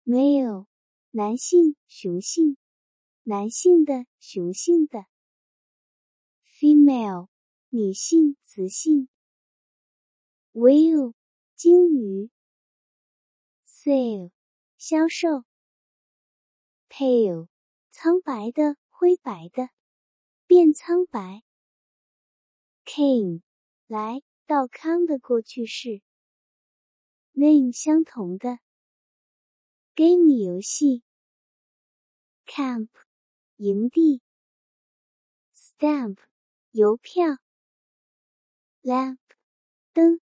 male 男性雄性，男性的雄性的。female 女性雌性。whale 鲸鱼。sale 销售。pale 苍白的灰白的，变苍白。came 来到康的过去式。name 相同的。game 游戏。camp 营地。stamp 邮票。lamp 灯。